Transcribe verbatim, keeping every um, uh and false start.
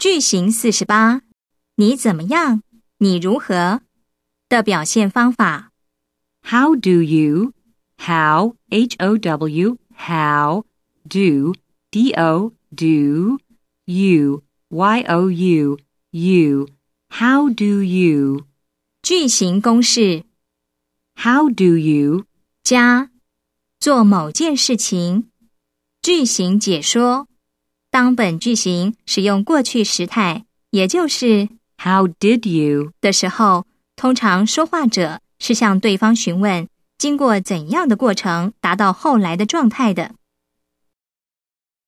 句型四十八，你怎么样？你如何？的表现方法。 How do you? How, H O W, how, do, D O, do, you, Y O U, you, how do you? 句型公式 How do you? 加做某件事情。句型解说，当本句型使用过去时态，也就是 How did you? 的时候，通常说话者是向对方询问经过怎样的过程达到后来的状态的。